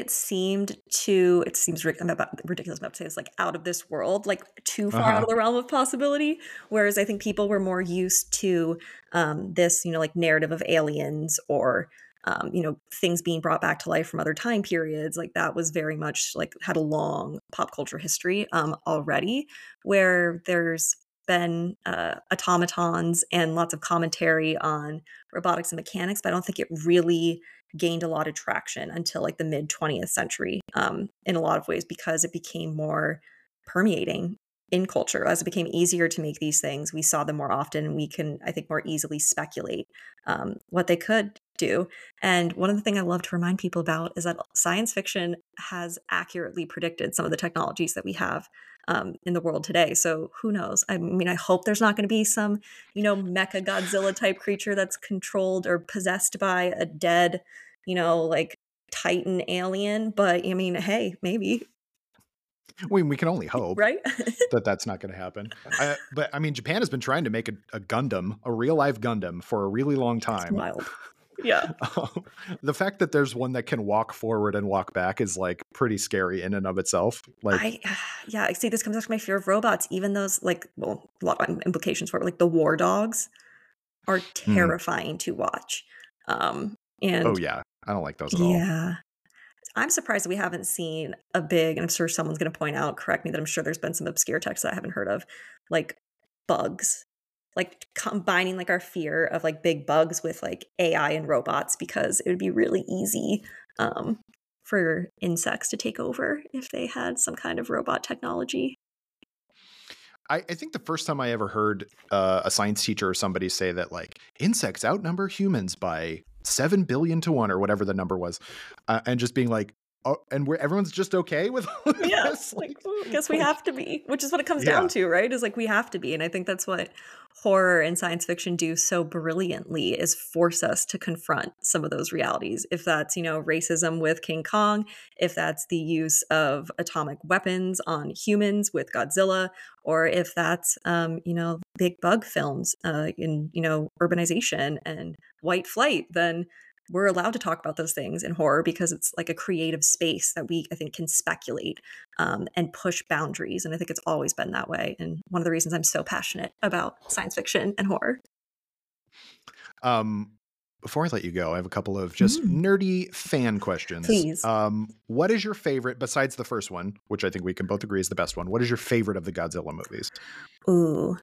Speaker 2: it seems I'm about ridiculous about to say it's like out of this world, like too far out
Speaker 1: uh-huh.
Speaker 2: of the realm of possibility. Whereas I think people were more used to this, like narrative of aliens or things being brought back to life from other time periods. Like that was very much like had a long pop culture history already, where there's been automatons and lots of commentary on robotics and mechanics, but I don't think it really gained a lot of traction until like the mid 20th century, in a lot of ways because it became more permeating in culture. As it became easier to make these things, we saw them more often, and we can, I think, more easily speculate what they could do. And one of the things I love to remind people about is that science fiction has accurately predicted some of the technologies that we have in the world today. So who knows? I mean, I hope there's not going to be some, mecha Godzilla type creature that's controlled or possessed by a dead, like Titan alien. But I mean, hey, maybe,
Speaker 1: We can only hope
Speaker 2: right?
Speaker 1: that that's not going to happen. But I mean, Japan has been trying to make a Gundam, a real life Gundam, for a really long
Speaker 2: It's
Speaker 1: time.
Speaker 2: wild. Yeah.
Speaker 1: The fact that there's one that can walk forward and walk back is like pretty scary in and of itself. Like,
Speaker 2: I yeah, I see this comes back to my fear of robots. Even those like, well, a lot of implications for it, like the war dogs are
Speaker 1: mm,
Speaker 2: terrifying to watch.
Speaker 1: oh
Speaker 2: And
Speaker 1: yeah, I don't like those at all.
Speaker 2: yeah, I'm surprised we haven't seen a big, and I'm sure someone's going to point out, correct me, that I'm sure there's been some obscure text that I haven't heard of, like bugs, like combining like our fear of like big bugs with like AI and robots, because it would be really easy um, for insects to take over if they had some kind of robot technology.
Speaker 1: I think the first time I ever heard a science teacher or somebody say that like insects outnumber humans by 7 billion to 1 or whatever the number was, and just being like, oh, and everyone's just okay with all of this.
Speaker 2: Like, I guess we have to be, which is what it comes down to, right? Is like, we have to be. And I think that's what horror and science fiction do so brilliantly, is force us to confront some of those realities. If that's, racism with King Kong, if that's the use of atomic weapons on humans with Godzilla, or if that's, big bug films in, urbanization and white flight, then we're allowed to talk about those things in horror because it's like a creative space that I think, can speculate and push boundaries. And I think it's always been that way. And one of the reasons I'm so passionate about science fiction and horror.
Speaker 1: Before I let you go, I have a couple of just nerdy fan questions.
Speaker 2: Please.
Speaker 1: What is your favorite, besides the first one, which I think we can both agree is the best one, what is your favorite of the Godzilla movies?
Speaker 2: Ooh.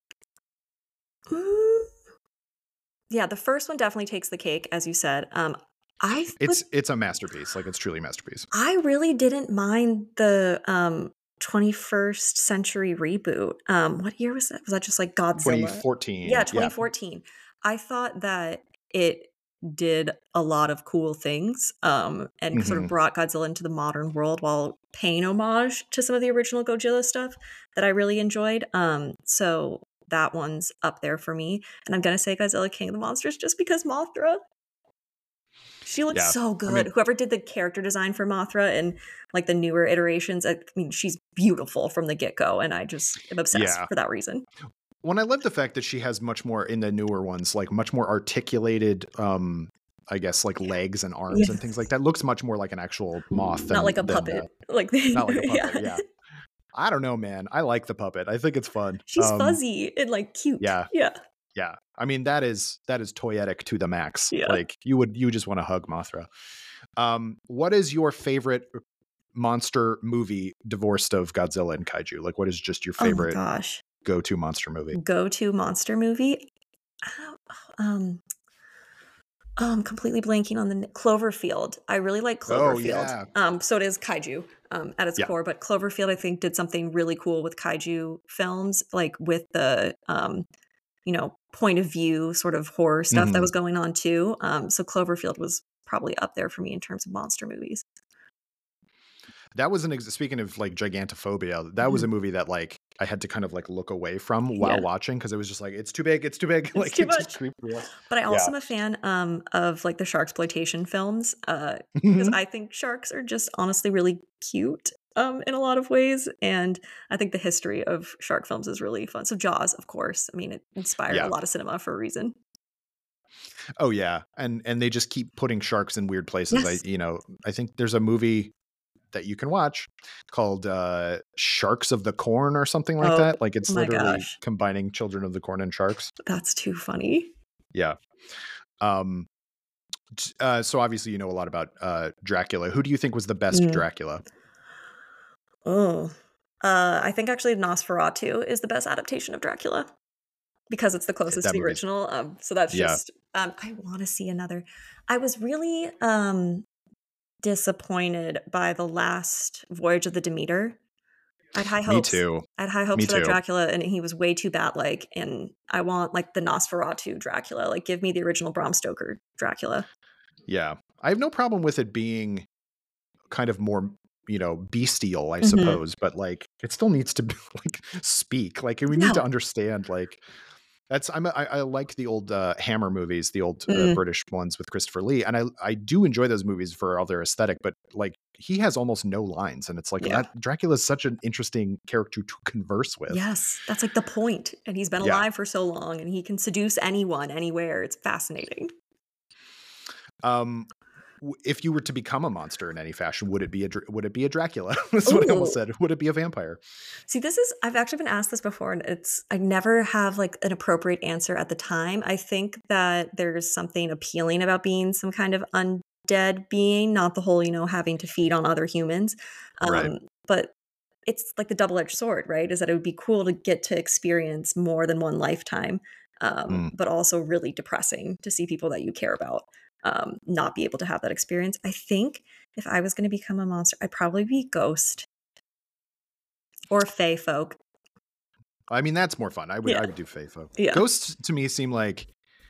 Speaker 2: Yeah, the first one definitely takes the cake, as you said.
Speaker 1: It's a masterpiece. Like, it's truly a masterpiece.
Speaker 2: I really didn't mind the 21st century reboot. What year was that? Was that just like Godzilla?
Speaker 1: 2014.
Speaker 2: Yeah, 2014. Yeah. I thought that it did a lot of cool things and sort of brought Godzilla into the modern world while paying homage to some of the original Godzilla stuff that I really enjoyed. So that one's up there for me. And I'm going to say Godzilla King of the Monsters just because Mothra. She looks so good. I mean, whoever did the character design for Mothra and like the newer iterations, I mean, she's beautiful from the get-go. And I just am obsessed for that reason.
Speaker 1: When I love the fact that she has much more in the newer ones, like much more articulated, I guess, like legs and arms and things like that. Looks much more like an actual moth.
Speaker 2: Not like a puppet.
Speaker 1: Not like a puppet, yeah. I don't know, man. I like the puppet. I think it's fun.
Speaker 2: She's fuzzy and like cute.
Speaker 1: Yeah. I mean, that is toyetic to the max. Yeah. Like you just want to hug Mothra. What is your favorite monster movie divorced of Godzilla and kaiju? Like, what is just your favorite go-to monster movie?
Speaker 2: Go-to monster movie? I'm completely blanking on the Cloverfield. I really like Cloverfield.
Speaker 1: Oh, yeah.
Speaker 2: So it is kaiju at its core, but Cloverfield, I think, did something really cool with kaiju films, like with the point of view sort of horror stuff that was going on too. So Cloverfield was probably up there for me in terms of monster movies.
Speaker 1: That was speaking of like gigantophobia, that was a movie that like I had to kind of like look away from while watching because it was just like, it's too big. It's like
Speaker 2: too much. But I also am a fan of like the sharksploitation films because I think sharks are just honestly really cute in a lot of ways. And I think the history of shark films is really fun. So Jaws, of course. I mean, it inspired a lot of cinema for a reason.
Speaker 1: Oh yeah. And they just keep putting sharks in weird places. Yes. I think there's a movie that you can watch called Sharks of the Corn or something like that. Like it's literally combining Children of the Corn and sharks.
Speaker 2: That's too funny.
Speaker 1: Yeah. So obviously you know a lot about Dracula. Who do you think was the best Dracula?
Speaker 2: I think actually Nosferatu is the best adaptation of Dracula because it's the closest to the original. So that's just I want to see another. I was really disappointed by the last Voyage of the Demeter. I had high hopes.
Speaker 1: Me too.
Speaker 2: I had high hopes for that Dracula, and he was way too bat-like. And I want like the Nosferatu Dracula. Like, give me the original Bram Stoker Dracula.
Speaker 1: Yeah, I have no problem with it being kind of more, bestial, I suppose. But like, it still needs to like speak. Like, we need to understand. Like, I like the old Hammer movies, the old British ones with Christopher Lee, and I do enjoy those movies for all their aesthetic. But like, he has almost no lines, and it's like Dracula is such an interesting character to converse with.
Speaker 2: Yes, that's like the point. And he's been alive for so long, and he can seduce anyone, anywhere. It's fascinating.
Speaker 1: If you were to become a monster in any fashion, would it be a Dracula? That's what I almost said. Would it be a vampire?
Speaker 2: See, I've actually been asked this before, and I never have like an appropriate answer at the time. I think that there's something appealing about being some kind of undead being, not the whole, having to feed on other humans.
Speaker 1: Right.
Speaker 2: But it's like the double-edged sword, right? Is that it would be cool to get to experience more than one lifetime, but also really depressing to see people that you care about not be able to have that experience. I think if I was going to become a monster, I'd probably be Ghost or Fae folk. I
Speaker 1: mean, that's more fun. I would do Fae folk.
Speaker 2: Yeah.
Speaker 1: Ghosts to me seem like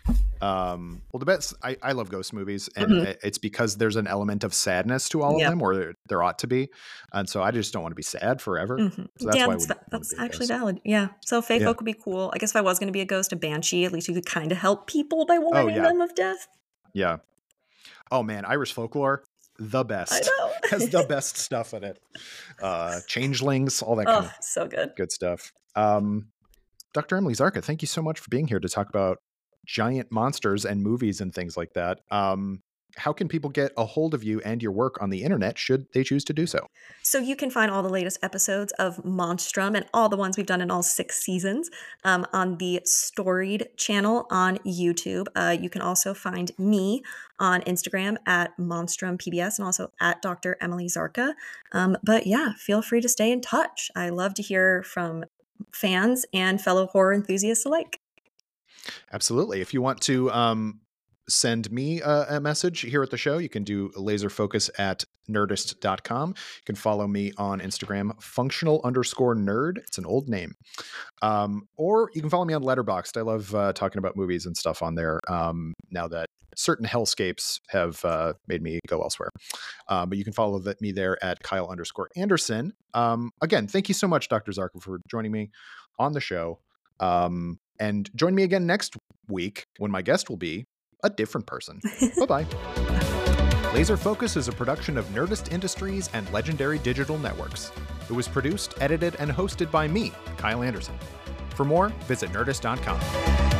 Speaker 1: Well, the best, I love ghost movies, and
Speaker 2: Mhm.
Speaker 1: it's because there's an element of sadness to all of
Speaker 2: Yep.
Speaker 1: them, or there ought to be. And so I just don't want to be sad forever.
Speaker 2: Mhm.
Speaker 1: So that's
Speaker 2: Yeah,
Speaker 1: why I would want
Speaker 2: that's
Speaker 1: to be a
Speaker 2: actually
Speaker 1: ghost.
Speaker 2: valid. Yeah. So Fae
Speaker 1: Yeah.
Speaker 2: Folk would be cool. I guess if I was gonna be a ghost, a banshee, at least you could kinda help people by
Speaker 1: Oh,
Speaker 2: warning
Speaker 1: yeah.
Speaker 2: them of death.
Speaker 1: Yeah. Oh, man. Irish folklore, the
Speaker 2: I
Speaker 1: best. Has
Speaker 2: know.
Speaker 1: the best stuff in it. Changelings, all that kind
Speaker 2: Oh,
Speaker 1: of
Speaker 2: so good.
Speaker 1: good stuff. Dr. Emily Zarka, thank you so much for being here to talk about giant monsters and movies and things like that. How can people get a hold of you and your work on the internet should they choose to do so?
Speaker 2: So you can find all the latest episodes of Monstrum and all the ones we've done in all 6 seasons on the Storied channel on YouTube. You can also find me on Instagram at MonstrumPBS and also at Dr. Emily Zarka. But yeah, feel free to stay in touch. I love to hear from fans and fellow horror enthusiasts alike.
Speaker 1: Absolutely. If you want to send me a message here at the show, you can do laserfocus at nerdist.com. You can follow me on Instagram, functional_nerd. It's an old name. Or you can follow me on Letterboxd. I love talking about movies and stuff on there now that certain hellscapes have made me go elsewhere. But you can follow me there at Kyle_Anderson. Again, thank you so much, Dr. Zarka, for joining me on the show. And join me again next week when my guest will be a different person. Bye-bye. Laser Focus is a production of Nerdist Industries and Legendary Digital Networks. It was produced, edited, and hosted by me, Kyle Anderson. For more, visit nerdist.com.